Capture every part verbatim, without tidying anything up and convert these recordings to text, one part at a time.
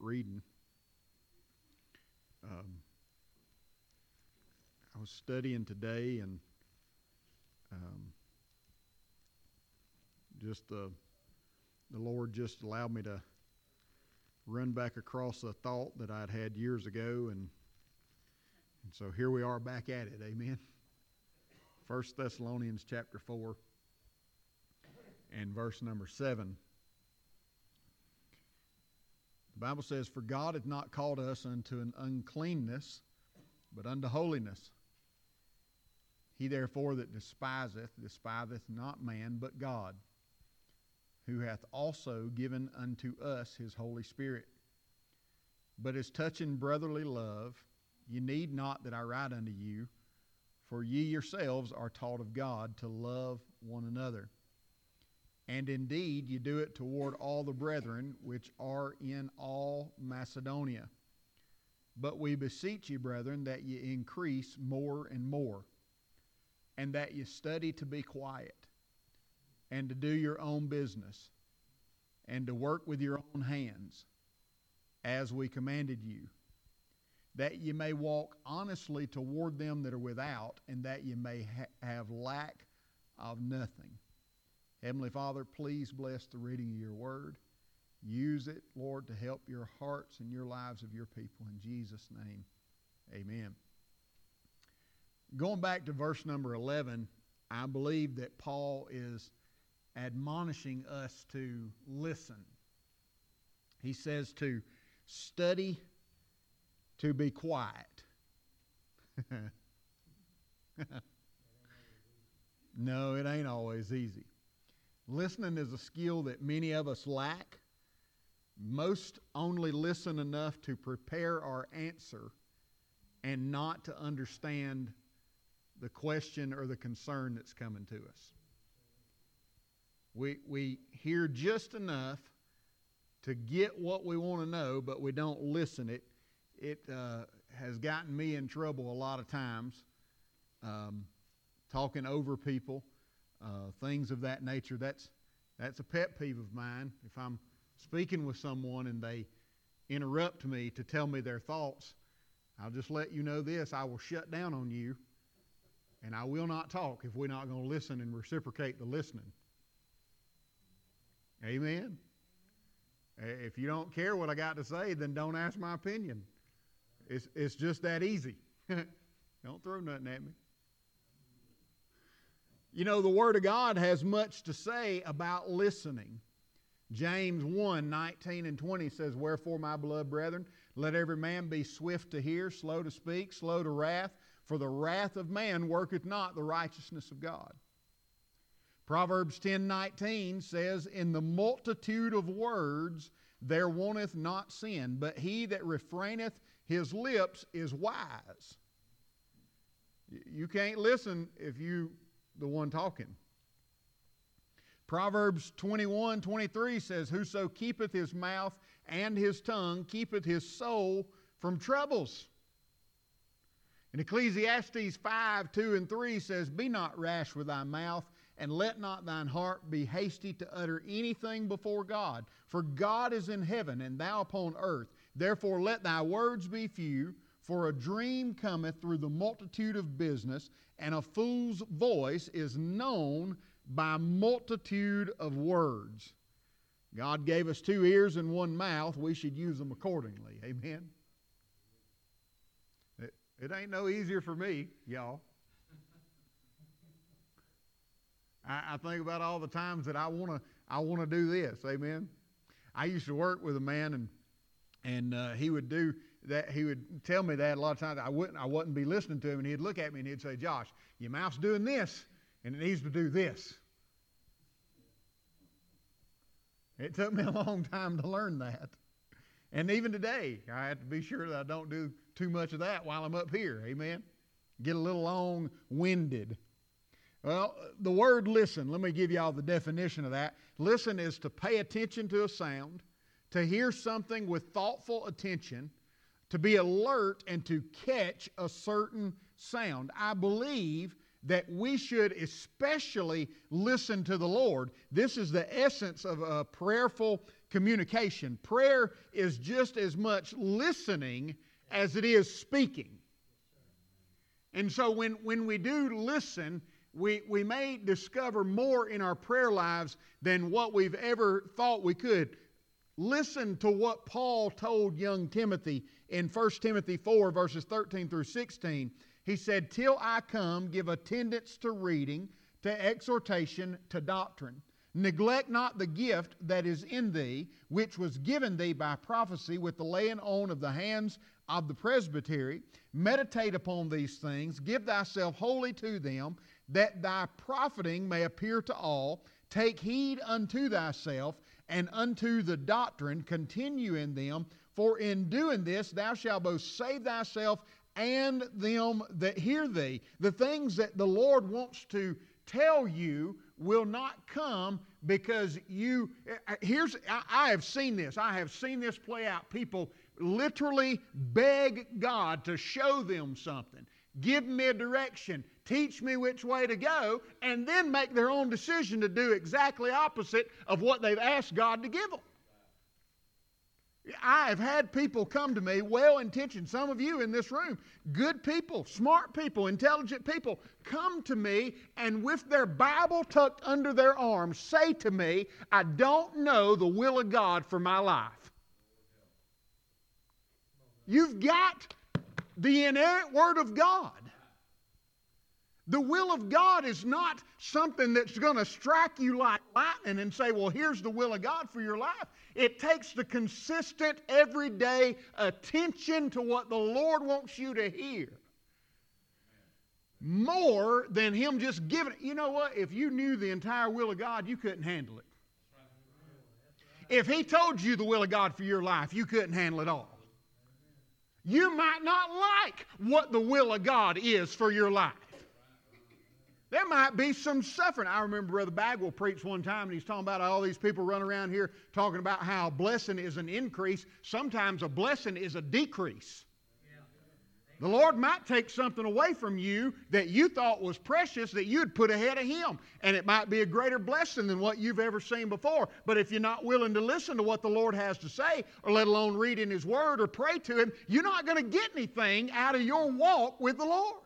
reading. Um, I was studying today, and um, just the the Lord just allowed me to run back across a thought that I'd had years ago, and and so here we are back at it. Amen. First Thessalonians chapter four and verse number seven. The Bible says, "For God hath not called us unto an uncleanness, but unto holiness. He therefore that despiseth, despiseth not man, but God, who hath also given unto us his Holy Spirit. But as touching brotherly love, ye need not that I write unto you, for ye yourselves are taught of God to love one another. And indeed ye do it toward all the brethren which are in all Macedonia. But we beseech you, brethren, that ye increase more and more, and that ye study to be quiet, and to do your own business, and to work with your own hands, as we commanded you, that ye may walk honestly toward them that are without, and that ye may ha- have lack of nothing." Heavenly Father, please bless the reading of your word. Use it, Lord, to help your hearts and your lives of your people. In Jesus' name, amen. Going back to verse number eleven, I believe that Paul is admonishing us to listen. He says to study to be quiet. No, it ain't always easy. Listening is a skill that many of us lack. Most only listen enough to prepare our answer and not to understand the question or the concern that's coming to us. We, we hear just enough to get what we want to know, but we don't listen. It, it uh, has gotten me in trouble a lot of times, um, talking over people. Uh, things of that nature. That's that's a pet peeve of mine. If I'm speaking with someone and they interrupt me to tell me their thoughts, I'll just let you know this: I will shut down on you, and I will not talk if we're not going to listen and reciprocate the listening. Amen? If you don't care what I got to say, then don't ask my opinion. It's it's just that easy. Don't throw nothing at me. You know, the Word of God has much to say about listening. James one, nineteen and twenty says, "Wherefore, my beloved brethren, let every man be swift to hear, slow to speak, slow to wrath, for the wrath of man worketh not the righteousness of God." Proverbs ten nineteen says, "In the multitude of words there wanteth not sin, but he that refraineth his lips is wise." You can't listen if you the one talking. Proverbs twenty-one twenty-three says, "Whoso keepeth his mouth and his tongue keepeth his soul from troubles." And Ecclesiastes five two and three says, "Be not rash with thy mouth, and let not thine heart be hasty to utter anything before God. For God is in heaven, and thou upon earth. Therefore let thy words be few, for a dream cometh through the multitude of business, and a fool's voice is known by multitude of words." God gave us two ears and one mouth. We should use them accordingly. Amen? It, it ain't no easier for me, y'all. I, I think about all the times that I want to I want to do this. Amen? I used to work with a man, and and uh, he would do that. He would tell me that a lot of times. I wouldn't I wouldn't be listening to him, and he'd look at me and he'd say, "Josh, your mouth's doing this, and it needs to do this." It took me a long time to learn that. And even today, I have to be sure that I don't do too much of that while I'm up here. Amen? Get a little long-winded. Well, the word listen, let me give you all the definition of that. Listen is to pay attention to a sound, to hear something with thoughtful attention, to be alert, and to catch a certain sound. I believe that we should especially listen to the Lord. This is the essence of a prayerful communication. Prayer is just as much listening as it is speaking. And so when, when we do listen, we, we may discover more in our prayer lives than what we've ever thought we could. Listen to what Paul told young Timothy in First Timothy four, verses thirteen through sixteen. He said, "Till I come, give attendance to reading, to exhortation, to doctrine. Neglect not the gift that is in thee, which was given thee by prophecy with the laying on of the hands of the presbytery. Meditate upon these things, give thyself wholly to them, that thy profiting may appear to all. Take heed unto thyself and unto the doctrine, continue in them, for in doing this thou shalt both save thyself and them that hear thee." The things that the Lord wants to tell you will not come because you, here's, I, I have seen this. I have seen this play out. People literally beg God to show them something. Give me a direction. Teach me which way to go. And then make their own decision to do exactly opposite of what they've asked God to give them. I have had people come to me, well-intentioned, some of you in this room, good people, smart people, intelligent people, come to me and with their Bible tucked under their arm say to me, "I don't know the will of God for my life." You've got the inerrant Word of God. The will of God is not something that's going to strike you like lightning and say, "Well, here's the will of God for your life." It takes the consistent, everyday attention to what the Lord wants you to hear. More than Him just giving it. You know what? If you knew the entire will of God, you couldn't handle it. If He told you the will of God for your life, you couldn't handle it all. You might not like what the will of God is for your life. There might be some suffering. I remember Brother Bagwell preached one time, and he's talking about all these people running around here talking about how a blessing is an increase. Sometimes a blessing is a decrease. The Lord might take something away from you that you thought was precious that you'd put ahead of Him. And it might be a greater blessing than what you've ever seen before. But if you're not willing to listen to what the Lord has to say, or let alone read in His Word or pray to Him, you're not going to get anything out of your walk with the Lord.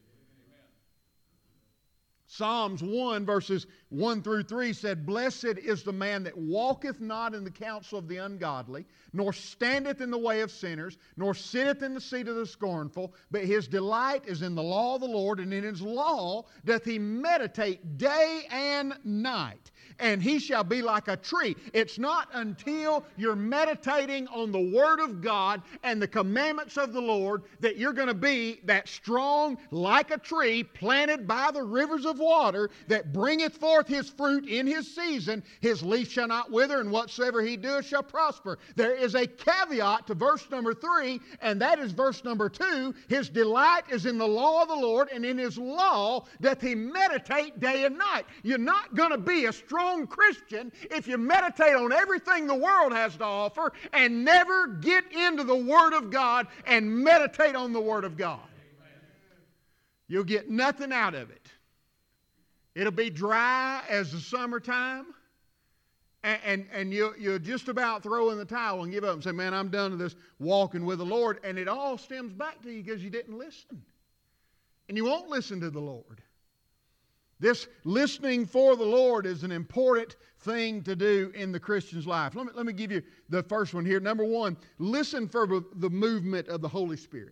Psalms one verses one through three said, "Blessed is the man that walketh not in the counsel of the ungodly, nor standeth in the way of sinners, nor sitteth in the seat of the scornful, but his delight is in the law of the Lord, and in His law doth he meditate day and night. And he shall be like a tree." It's not until you're meditating on the Word of God and the commandments of the Lord that you're going to be that strong, like a tree planted by the rivers of water that bringeth forth his fruit in his season. His leaf shall not wither, and whatsoever he doeth shall prosper. There is a caveat to verse number three, and that is verse number two. His delight is in the law of the Lord, and in His law doth he meditate day and night. You're not going to be a strong Christian if you meditate on everything the world has to offer and never get into the Word of God and meditate on the Word of God. You'll get nothing out of it. It'll be dry as the summertime, and, and, and you'll, you'll just about throw in the towel and give up and say, "Man, I'm done with this walking with the Lord." And it all stems back to you because you didn't listen. And you won't listen to the Lord. This listening for the Lord is an important thing to do in the Christian's life. Let me, let me give you the first one here. Number one, listen for the movement of the Holy Spirit.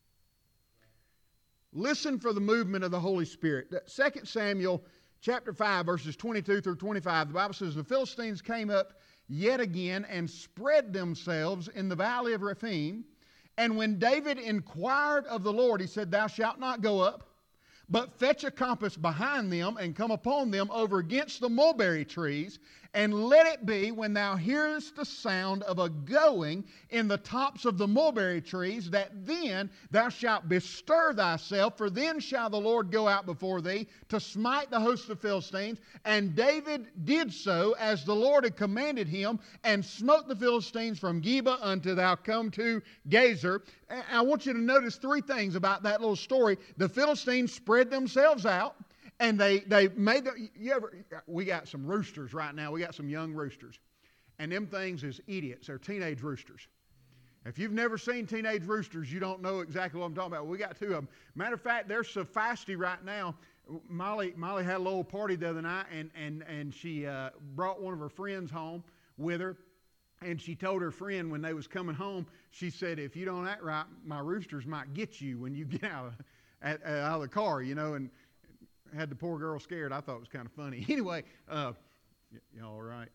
Listen for the movement of the Holy Spirit. Second Samuel chapter five, verses twenty-two through twenty-five, the Bible says, "The Philistines came up yet again and spread themselves in the valley of Rephaim. And when David inquired of the Lord, he said, Thou shalt not go up, but fetch a compass behind them and come upon them over against the mulberry trees. And let it be, when thou hearest the sound of a going in the tops of the mulberry trees, that then thou shalt bestir thyself, for then shall the Lord go out before thee to smite the host of Philistines. And David did so as the Lord had commanded him, and smote the Philistines from Geba until thou come to Gazer." I want you to notice three things about that little story. The Philistines spread themselves out. And they, they made the, you ever, we got some roosters right now. We got some young roosters. and them things is idiots. They're teenage roosters. If you've never seen teenage roosters, you don't know exactly what I'm talking about. We got two of them. Matter of fact, they're so feisty right now. Molly, Molly had a little party the other night, and, and, and she uh, brought one of her friends home with her. And she told her friend when they was coming home, she said, if you don't act right, my roosters might get you when you get out of, out of the car, you know, and had the poor girl scared. I thought it was kind of funny. Anyway, uh, y'all all right?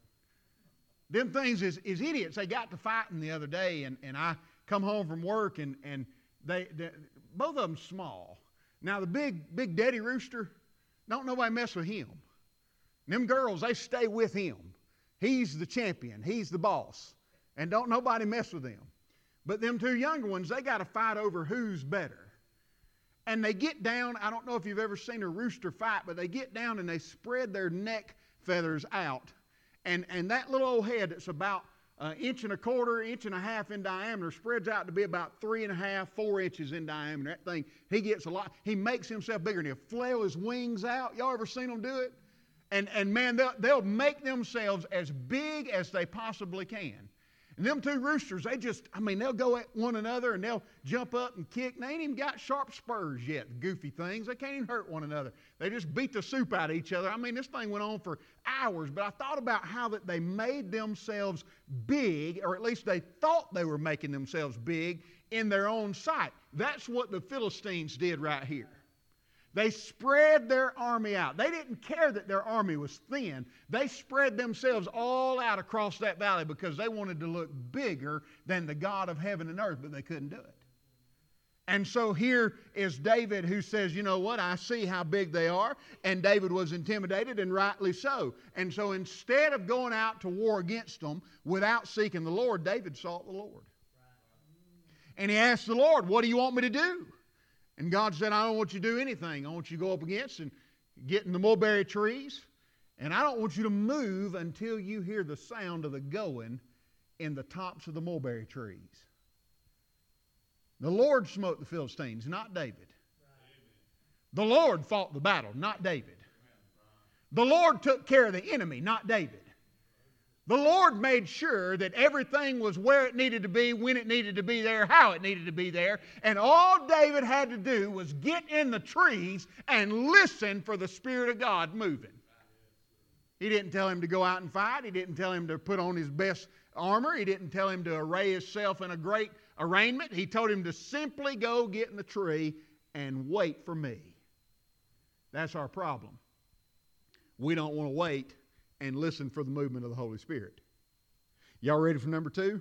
Them things is, is idiots. They got to fighting the other day, and, and I come home from work, and, and they, they both of them small. Now, the big, big daddy rooster, don't nobody mess with him. And them girls, they stay with him. He's the champion. He's the boss. And don't nobody mess with them. But them two younger ones, they got to fight over who's better. And they get down, I don't know if you've ever seen a rooster fight, but they get down and they spread their neck feathers out. And, and that little old head that's about an inch and a quarter, inch and a half in diameter spreads out to be about three and a half, four inches in diameter. That thing, he gets a lot. He makes himself bigger and he'll flail his wings out. Y'all ever seen him do it? And, and man, they'll, they'll make themselves as big as they possibly can. And them two roosters, they just, I mean, they'll go at one another and they'll jump up and kick. They ain't even got sharp spurs yet, goofy things. They can't even hurt one another. They just beat the soup out of each other. I mean, this thing went on for hours, but I thought about how that they made themselves big, or at least they thought they were making themselves big in their own sight. That's what the Philistines did right here. They spread their army out. They didn't care that their army was thin. They spread themselves all out across that valley because they wanted to look bigger than the God of heaven and earth, but they couldn't do it. And so here is David who says, you know what, I see how big they are. And David was intimidated, and rightly so. And so instead of going out to war against them without seeking the Lord, David sought the Lord. And he asked the Lord, what do you want me to do? And God said, I don't want you to do anything. I want you to go up against and get in the mulberry trees. And I don't want you to move until you hear the sound of the going in the tops of the mulberry trees. The Lord smote the Philistines, not David. The Lord fought the battle, not David. The Lord took care of the enemy, not David. The Lord made sure that everything was where it needed to be, when it needed to be there, how it needed to be there. And all David had to do was get in the trees and listen for the Spirit of God moving. He didn't tell him to go out and fight. He didn't tell him to put on his best armor. He didn't tell him to array himself in a great arraignment. He told him to simply go get in the tree and wait for me. That's our problem. We don't want to wait and listen for the movement of the Holy Spirit. Y'all ready for number two?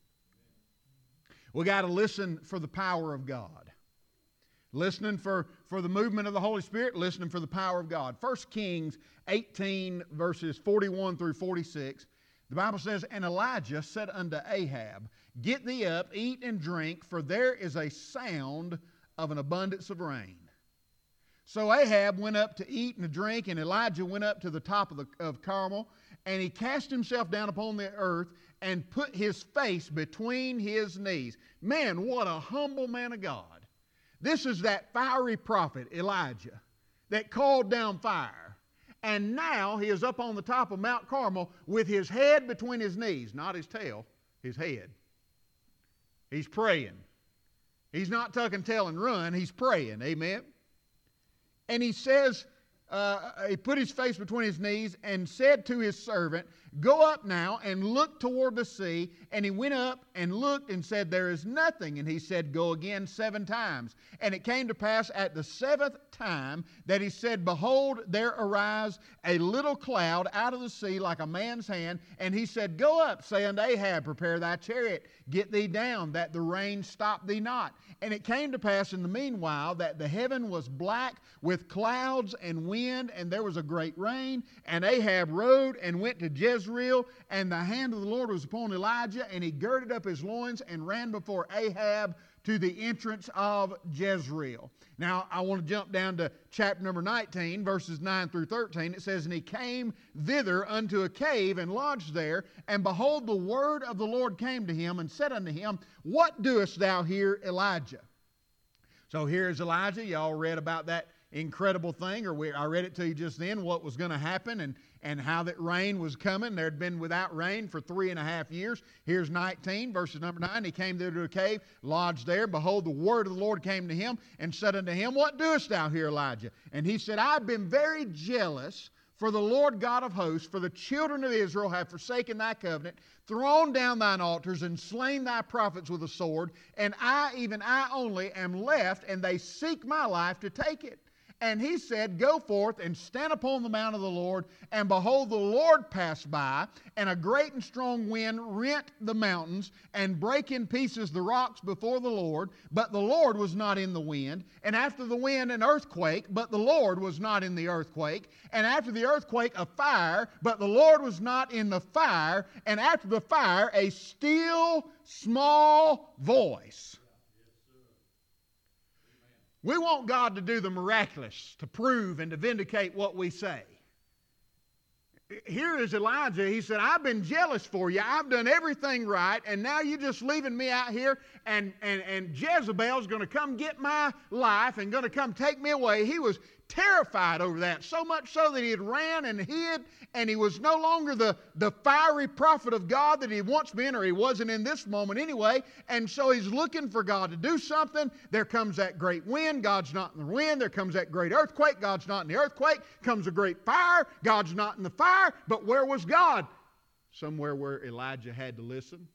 We got to listen for the power of God. Listening for, for the movement of the Holy Spirit, listening for the power of God. First Kings eighteen, verses forty-one through forty-six, the Bible says, And Elijah said unto Ahab, Get thee up, eat and drink, for there is a sound of an abundance of rain. So Ahab went up to eat and to drink, and Elijah went up to the top of, the, of Carmel, and he cast himself down upon the earth and put his face between his knees. Man, what a humble man of God. This is that fiery prophet, Elijah, that called down fire. And now he is up on the top of Mount Carmel with his head between his knees, not his tail, his head. He's praying. He's not tuck and tail and run, he's praying, amen? And he says, uh, he put his face between his knees and said to his servant, Go up now and look toward the sea. And he went up and looked and said, There is nothing. And he said, Go again seven times. And it came to pass at the seventh time that he said, Behold, there arise a little cloud out of the sea like a man's hand. And he said, Go up, say unto Ahab, Prepare thy chariot, get thee down, that the rain stop thee not. And it came to pass in the meanwhile that the heaven was black with clouds and wind, and there was a great rain. And Ahab rode and went to Jezreel, and the hand of the Lord was upon Elijah, and he girded up his loins and ran before Ahab to the entrance of Jezreel. Now, I want to jump down to chapter number nineteen, verses nine through thirteen. It says, And he came thither unto a cave and lodged there, and behold, the word of the Lord came to him and said unto him, What doest thou here, Elijah? So here is Elijah. Y'all read about that incredible thing, or we, I read it to you just then, what was going to happen. And, and how that rain was coming. There had been without rain for three and a half years. Here's nineteen, verses number nine. He came there to a cave, lodged there. Behold, the word of the Lord came to him and said unto him, What doest thou here, Elijah? And he said, I've been very jealous for the Lord God of hosts, for the children of Israel have forsaken thy covenant, thrown down thine altars, and slain thy prophets with a sword, and I, even I only, am left, and they seek my life to take it. And he said, Go forth and stand upon the mount of the Lord. And behold, the Lord passed by, and a great and strong wind rent the mountains, and brake in pieces the rocks before the Lord. But the Lord was not in the wind. And after the wind, an earthquake, but the Lord was not in the earthquake. And after the earthquake, a fire, but the Lord was not in the fire. And after the fire, a still small voice. We want God to do the miraculous, to prove and to vindicate what we say. Here is Elijah. He said, I've been jealous for you. I've done everything right, and now you're just leaving me out here, and, and, and Jezebel's going to come get my life and going to come take me away. He was terrified over that, so much so that he had ran and hid, and he was no longer the, the fiery prophet of God that he had once been, or he wasn't in this moment anyway, and so he's looking for God to do something. There comes that great wind. God's not in the wind. There comes that great earthquake. God's not in the earthquake. Comes a great fire. God's not in the fire. But where was God? Somewhere where Elijah had to listen.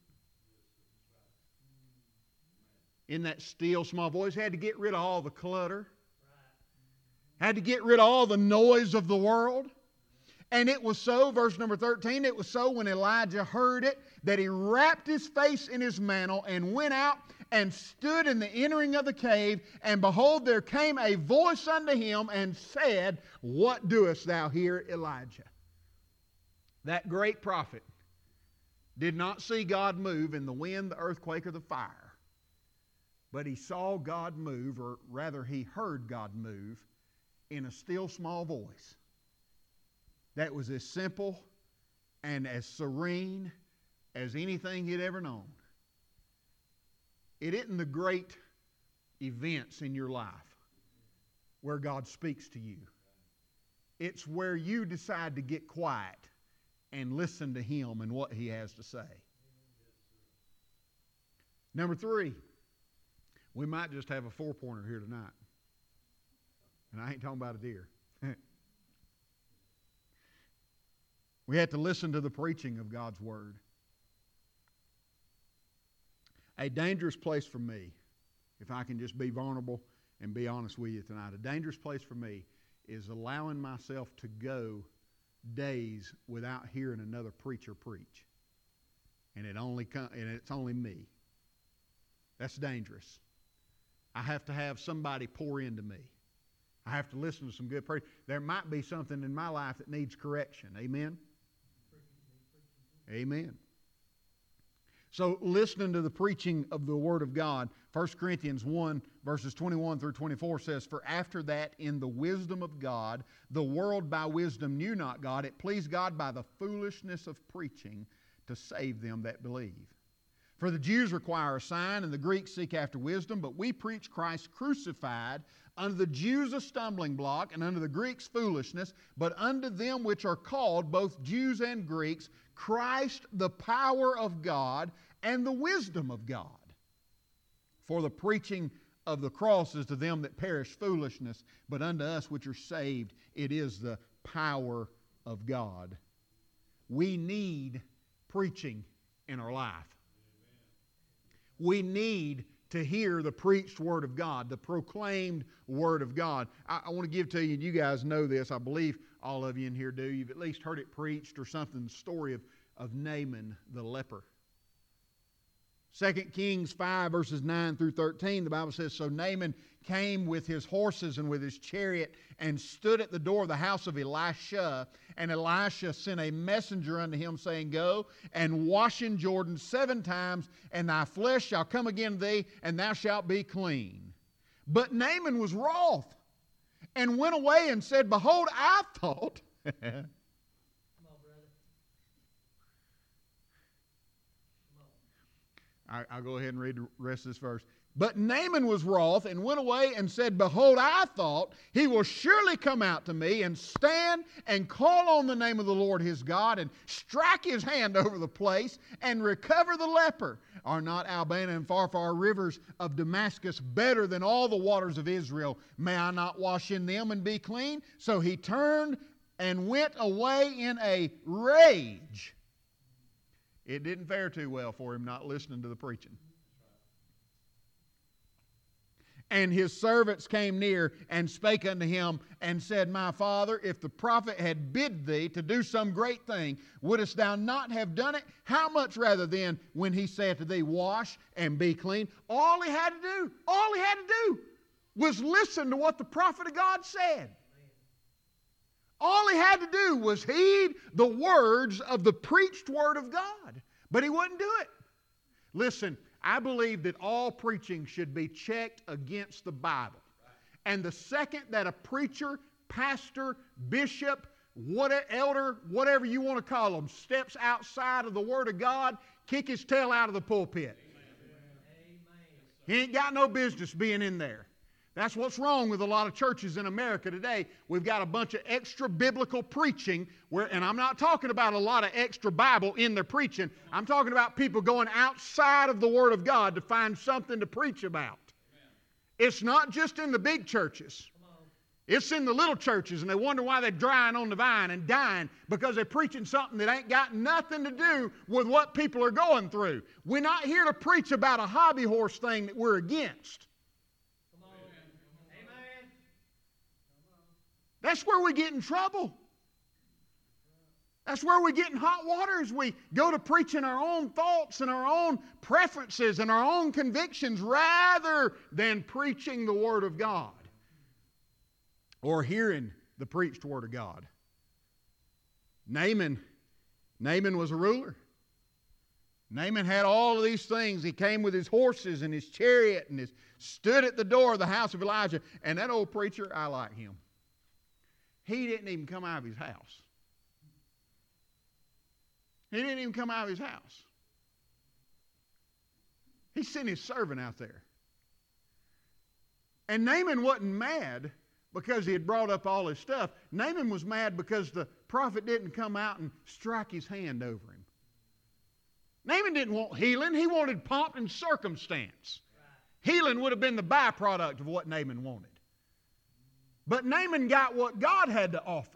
In that still small voice, had to get rid of all the clutter. Had to get rid of all the noise of the world. And it was so, verse number thirteen, it was so when Elijah heard it that he wrapped his face in his mantle and went out and stood in the entering of the cave. And behold, there came a voice unto him and said, What doest thou here, Elijah? That great prophet did not see God move in the wind, the earthquake, or the fire. But he saw God move, or rather he heard God move, in a still small voice that was as simple and as serene as anything he'd ever known. It isn't the great events in your life where God speaks to you. It's where you decide to get quiet and listen to Him and what He has to say. Number three, we might just have a four-pointer here tonight. And I ain't talking about a deer. We have to listen to the preaching of God's Word. A dangerous place for me, if I can just be vulnerable and be honest with you tonight, a dangerous place for me is allowing myself to go days without hearing another preacher preach. And it only com- and it's only me. That's dangerous. I have to have somebody pour into me. I have to listen to some good preaching. There might be something in my life that needs correction. Amen? Amen. So listening to the preaching of the Word of God, First Corinthians one, verses twenty-one through twenty-four says, For after that, in the wisdom of God, the world by wisdom knew not God. It pleased God by the foolishness of preaching to save them that believe. For the Jews require a sign, and the Greeks seek after wisdom, but we preach Christ crucified, unto the Jews a stumbling block, and unto the Greeks foolishness, but unto them which are called, both Jews and Greeks, Christ the power of God and the wisdom of God. For the preaching of the cross is to them that perish foolishness, but unto us which are saved it is the power of God. We need preaching in our life. We need to hear the preached Word of God, the proclaimed Word of God. I, I want to give to you, and you guys know this, I believe all of you in here do. You've at least heard it preached or something, the story of, of Naaman the leper. Second Kings five, verses nine through thirteen, the Bible says, So Naaman came with his horses and with his chariot and stood at the door of the house of Elisha. And Elisha sent a messenger unto him, saying, Go and wash in Jordan seven times, and thy flesh shall come again to thee, and thou shalt be clean. But Naaman was wroth, and went away and said, Behold, I thought... I, I'll go ahead and read the rest of this verse. But Naaman was wroth and went away and said, Behold, I thought he will surely come out to me and stand and call on the name of the Lord his God and strike his hand over the place and recover the leper. Are not Albana and Pharpar rivers of Damascus better than all the waters of Israel? May I not wash in them and be clean? So he turned and went away in a rage. It didn't fare too well for him not listening to the preaching. And his servants came near and spake unto him and said, My father, if the prophet had bid thee to do some great thing, wouldest thou not have done it? How much rather then when he said to thee, Wash and be clean? All he had to do, all he had to do was listen to what the prophet of God said. All he had to do was heed the words of the preached word of God. But he wouldn't do it. Listen, I believe that all preaching should be checked against the Bible. And the second that a preacher, pastor, bishop, whatever, elder, whatever you want to call them, steps outside of the Word of God, kick his tail out of the pulpit. Amen. He ain't got no business being in there. That's what's wrong with a lot of churches in America today. We've got a bunch of extra biblical preaching, where, and I'm not talking about a lot of extra Bible in their preaching. I'm talking about people going outside of the Word of God to find something to preach about. Amen. It's not just in the big churches. It's in the little churches, and they wonder why they're drying on the vine and dying because they're preaching something that ain't got nothing to do with what people are going through. We're not here to preach about a hobby horse thing that we're against. That's where we get in trouble. That's where we get in hot water, as we go to preaching our own thoughts and our own preferences and our own convictions rather than preaching the Word of God or hearing the preached Word of God. Naaman, Naaman was a ruler. Naaman had all of these things. He came with his horses and his chariot and his, stood at the door of the house of Elijah. And that old preacher, I like him. He didn't even come out of his house. He didn't even come out of his house. He sent his servant out there. And Naaman wasn't mad because he had brought up all his stuff. Naaman was mad because the prophet didn't come out and strike his hand over him. Naaman didn't want healing. He wanted pomp and circumstance. Healing would have been the byproduct of what Naaman wanted. But Naaman got what God had to offer.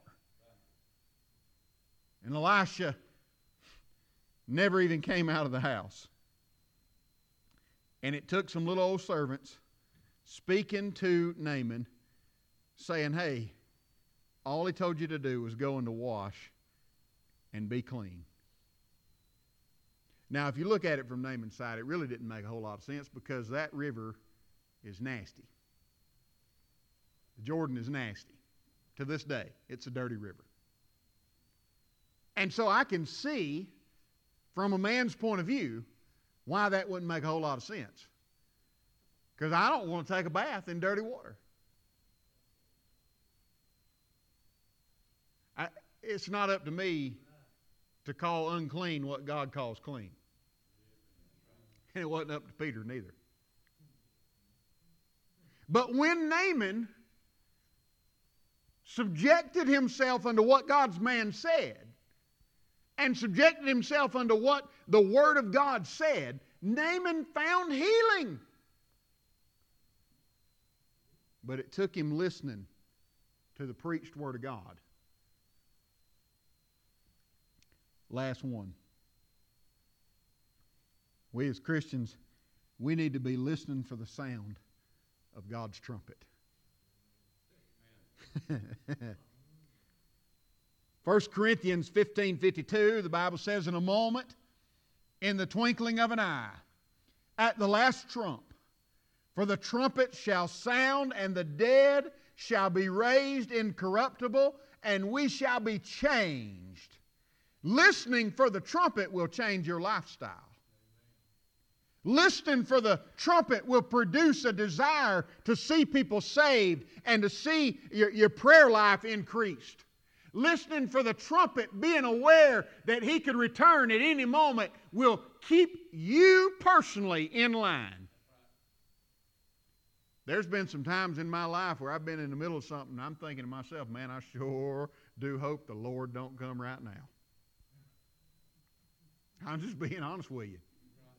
And Elisha never even came out of the house. And it took some little old servants speaking to Naaman, saying, hey, all he told you to do was go and to wash and be clean. Now, if you look at it from Naaman's side, it really didn't make a whole lot of sense because that river is nasty. The Jordan is nasty. To this day, it's a dirty river. And so I can see, from a man's point of view, why that wouldn't make a whole lot of sense. Because I don't want to take a bath in dirty water. I, it's not up to me to call unclean what God calls clean. And it wasn't up to Peter neither. But when Naaman subjected himself unto what God's man said, and subjected himself unto what the Word of God said, Naaman found healing. But it took him listening to the preached Word of God. Last one. We as Christians, we need to be listening for the sound of God's trumpet. First Corinthians fifteen fifty-two, the Bible says, in a moment, in the twinkling of an eye, at the last trump, for the trumpet shall sound, and the dead shall be raised incorruptible, and we shall be changed. Listening for the trumpet will change your lifestyle. Listening for the trumpet will produce a desire to see people saved and to see your, your prayer life increased. listening for the trumpet, being aware that He could return at any moment, will keep you personally in line. There's been some times in my life where I've been in the middle of something and I'm thinking to myself, man, I sure do hope the Lord don't come right now. I'm just being honest with you.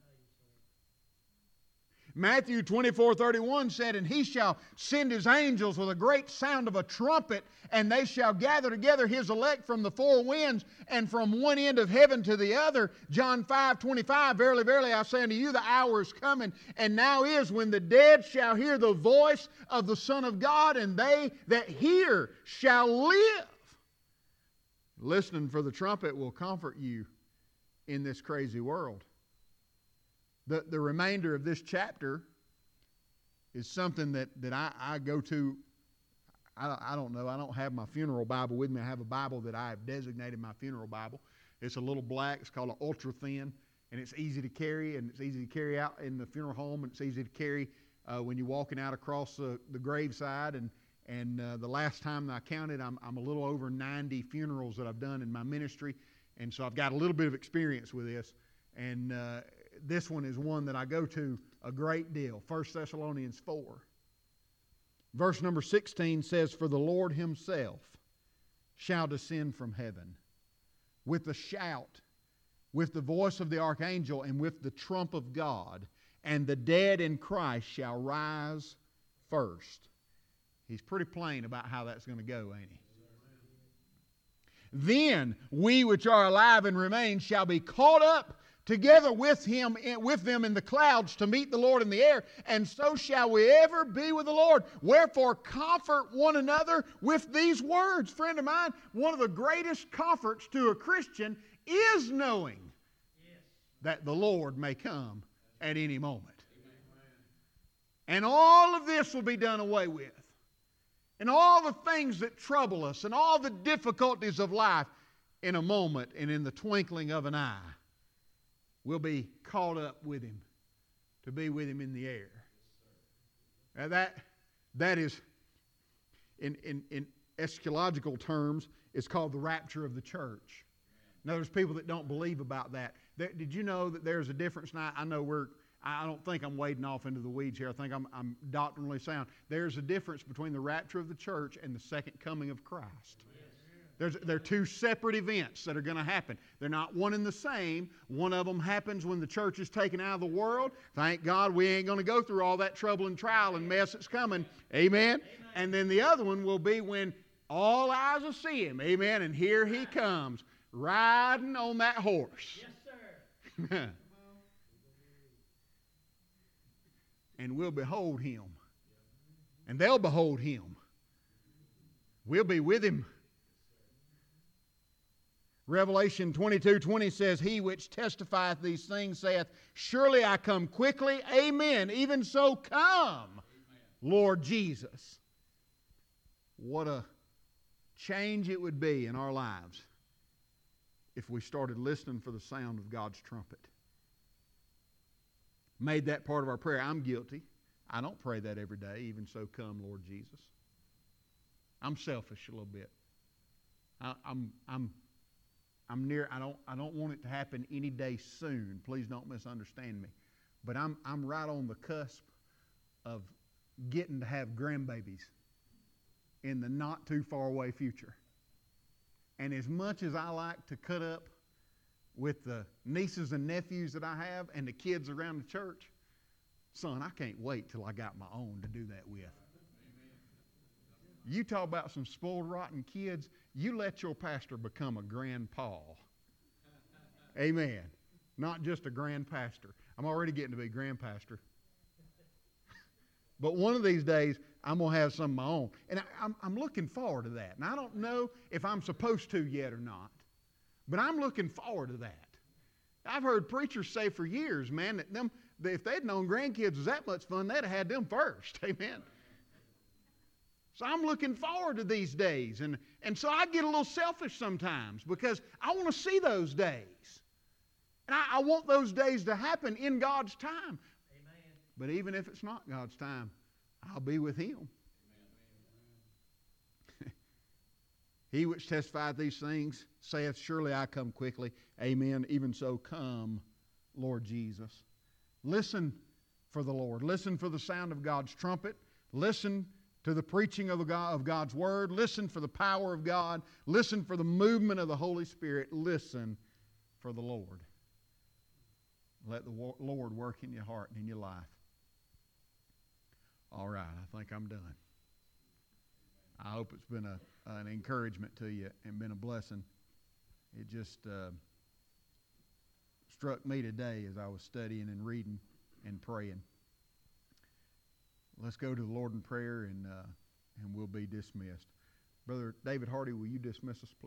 Matthew twenty-four thirty-one said, and He shall send His angels with a great sound of a trumpet, and they shall gather together His elect from the four winds and from one end of heaven to the other. John five twenty-five, verily, verily, I say unto you, the hour is coming, and now is, when the dead shall hear the voice of the Son of God, and they that hear shall live. Listening for the trumpet will comfort you in this crazy world. The, the remainder of this chapter is something that, that I, I go to. I, I don't know. I don't have my funeral Bible with me. I have a Bible that I have designated my funeral Bible. It's a little black. It's called an ultra thin, and it's easy to carry, and it's easy to carry out in the funeral home, and it's easy to carry uh, when you're walking out across the, the graveside. And and uh, the last time that I counted, I'm, I'm a little over ninety funerals that I've done in my ministry, and so I've got a little bit of experience with this. And uh, this one is one that I go to a great deal. First Thessalonians four. Verse number sixteen says, for the Lord Himself shall descend from heaven with a shout, with the voice of the archangel, and with the trump of God, and the dead in Christ shall rise first. He's pretty plain about how that's going to go, ain't he? Then we which are alive and remain shall be caught up together with him, with them in the clouds to meet the Lord in the air, and so shall we ever be with the Lord. Wherefore comfort one another with these words. Friend of mine, one of the greatest comforts to a Christian is knowing yes. that the Lord may come at any moment. Amen. And all of this will be done away with. And all the things that trouble us and all the difficulties of life, in a moment and in the twinkling of an eye, we'll be caught up with Him to be with Him in the air. Now that, that is, in, in, in eschatological terms, it's called the rapture of the church. Now there's people that don't believe about that. There, did you know that there's a difference? Now I know we're, I don't think I'm wading off into the weeds here. I think I'm, I'm doctrinally sound. There's a difference between the rapture of the church and the second coming of Christ. There's, they're two separate events that are going to happen. They're not one and the same. One of them happens when the church is taken out of the world. Thank God we ain't going to go through all that trouble and trial and mess that's coming. Amen? Amen. And then the other one will be when all eyes will see Him. Amen? And here He comes, riding on that horse. Yes, sir. And we'll behold Him. And they'll behold Him. We'll be with Him. Revelation twenty-two twenty says, He which testifieth these things saith, surely I come quickly. Amen. Even so come, Amen. Lord Jesus. What a change it would be in our lives if we started listening for the sound of God's trumpet. Made that part of our prayer. I'm guilty. I don't pray that every day. Even so come, Lord Jesus. I'm selfish a little bit. I, I'm... I'm I'm near, I don't, I don't want it to happen any day soon. Please don't misunderstand me. But I'm, I'm right on the cusp of getting to have grandbabies in the not too far away future. And as much as I like to cut up with the nieces and nephews that I have and the kids around the church, son, I can't wait till I got my own to do that with. You talk about some spoiled, rotten kids. You let your pastor become a grandpa. Amen. Not just a grand pastor. I'm already getting to be grand pastor. But one of these days, I'm going to have some of my own. And I, I'm, I'm looking forward to that. And I don't know if I'm supposed to yet or not. But I'm looking forward to that. I've heard preachers say for years, man, that them, that if they'd known grandkids was that much fun, they'd have had them first. Amen. So I'm looking forward to these days. And, and so I get a little selfish sometimes because I want to see those days. And I, I want those days to happen in God's time. Amen. But even if it's not God's time, I'll be with Him. Amen. He which testifieth these things saith, surely I come quickly. Amen. Even so, come, Lord Jesus. Listen for the Lord. Listen for the sound of God's trumpet. Listen to the preaching of, the God, of God's word. Listen for the power of God. Listen for the movement of the Holy Spirit. Listen for the Lord. Let the Lord work in your heart and in your life. All right, I think I'm done. I hope it's been a, an encouragement to you and been a blessing. It just uh, struck me today as I was studying and reading and praying. Let's go to the Lord in prayer, and uh, and we'll be dismissed. Brother David Hardy, will you dismiss us, please?